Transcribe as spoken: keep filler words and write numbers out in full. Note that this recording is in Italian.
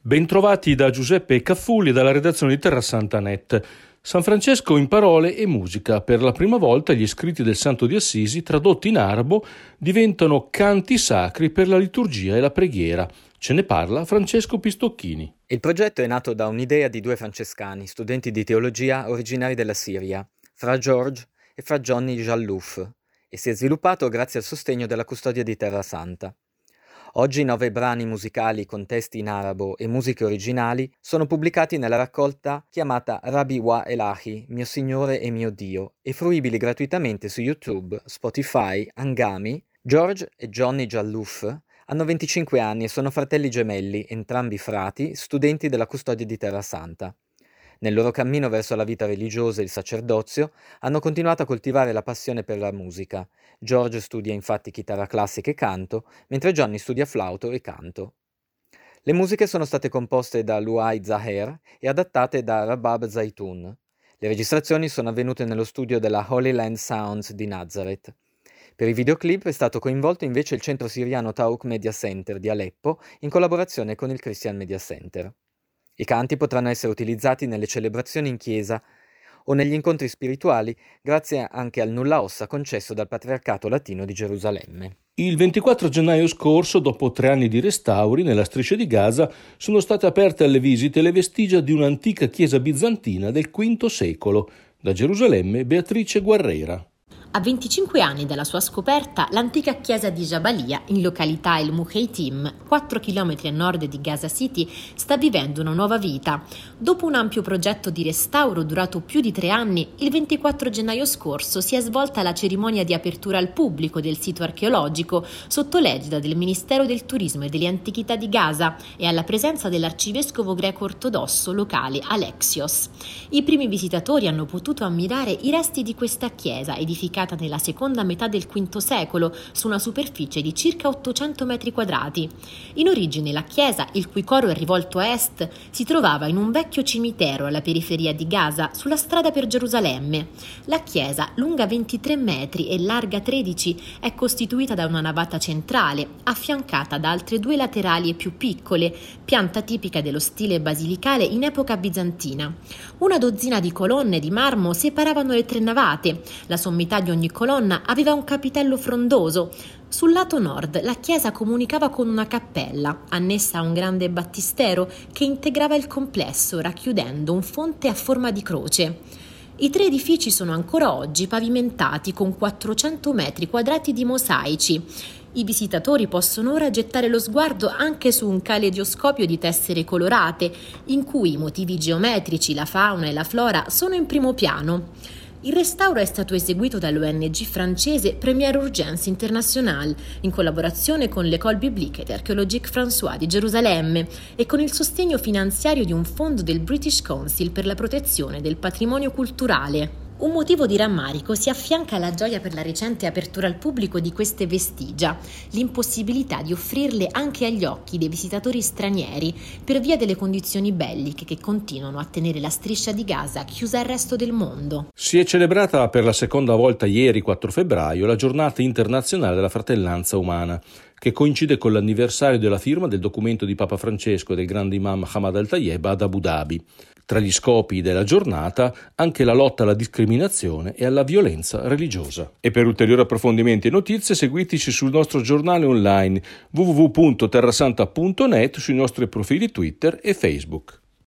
Bentrovati da Giuseppe Caffulli dalla redazione di Terrasanta punto net. San Francesco in parole e musica. Per la prima volta gli scritti del Santo di Assisi, tradotti in arabo, diventano canti sacri per la liturgia e la preghiera. Ce ne parla Francesco Pistocchini. Il progetto è nato da un'idea di due francescani, studenti di teologia originari della Siria, fra George e fra Johnny Jallouf, e si è sviluppato grazie al sostegno della Custodia di Terra Santa. Oggi nove brani musicali con testi in arabo e musiche originali sono pubblicati nella raccolta chiamata Rabbi wa Elahi, Mio Signore e Mio Dio, e fruibili gratuitamente su YouTube, Spotify, Angami. George e Johnny Jallouf hanno venticinque anni e sono fratelli gemelli, entrambi frati, studenti della Custodia di Terra Santa. Nel loro cammino verso la vita religiosa e il sacerdozio hanno continuato a coltivare la passione per la musica. George studia infatti chitarra classica e canto, mentre Johnny studia flauto e canto. Le musiche sono state composte da Luay Zaher e adattate da Rabab Zaitoun. Le registrazioni sono avvenute nello studio della Holy Land Sounds di Nazareth. Per i videoclip è stato coinvolto invece il centro siriano Taouk Media Center di Aleppo in collaborazione con il Christian Media Center. I canti potranno essere utilizzati nelle celebrazioni in chiesa o negli incontri spirituali grazie anche al nulla ossa concesso dal Patriarcato Latino di Gerusalemme. Il ventiquattro gennaio scorso, dopo tre anni di restauri, nella striscia di Gaza sono state aperte alle visite le vestigia di un'antica chiesa bizantina del quinto secolo. Da Gerusalemme, Beatrice Guerrera. A venticinque anni dalla sua scoperta, l'antica chiesa di Jabalia, in località El Mukheitim, quattro chilometri a nord di Gaza City, sta vivendo una nuova vita. Dopo un ampio progetto di restauro durato più di tre anni, il ventiquattro gennaio scorso si è svolta la cerimonia di apertura al pubblico del sito archeologico sotto l'egida del Ministero del Turismo e delle Antichità di Gaza e alla presenza dell'arcivescovo greco-ortodosso locale Alexios. I primi visitatori hanno potuto ammirare i resti di questa chiesa edificata nella seconda metà del quinto secolo su una superficie di circa ottocento metri quadrati. In origine la chiesa, il cui coro è rivolto a est, si trovava in un vecchio cimitero alla periferia di Gaza, sulla strada per Gerusalemme. La chiesa, lunga ventitré metri e larga tredici, è costituita da una navata centrale, affiancata da altre due laterali e più piccole, pianta tipica dello stile basilicale in epoca bizantina. Una dozzina di colonne di marmo separavano le tre navate. La sommità di ogni colonna aveva un capitello frondoso. Sul lato nord la chiesa comunicava con una cappella, annessa a un grande battistero che integrava il complesso, racchiudendo un fonte a forma di croce. I tre edifici sono ancora oggi pavimentati con quattrocento metri quadrati di mosaici. I visitatori possono ora gettare lo sguardo anche su un caleidoscopio di tessere colorate, in cui i motivi geometrici, la fauna e la flora sono in primo piano. Il restauro è stato eseguito dall'O N G francese Première Urgence International in collaborazione con l'École Biblique et Archéologique François di Gerusalemme e con il sostegno finanziario di un fondo del British Council per la protezione del patrimonio culturale. Un motivo di rammarico si affianca alla gioia per la recente apertura al pubblico di queste vestigia, l'impossibilità di offrirle anche agli occhi dei visitatori stranieri per via delle condizioni belliche che continuano a tenere la striscia di Gaza chiusa al resto del mondo. Si è celebrata per la seconda volta ieri, quattro febbraio, la giornata internazionale della fratellanza umana, che coincide con l'anniversario della firma del documento di Papa Francesco e del grande imam Hamad al-Tayeb ad Abu Dhabi. Tra gli scopi della giornata anche la lotta alla discriminazione e alla violenza religiosa. E per ulteriori approfondimenti e notizie seguiteci sul nostro giornale online w w w punto terrasanta punto net, sui nostri profili Twitter e Facebook.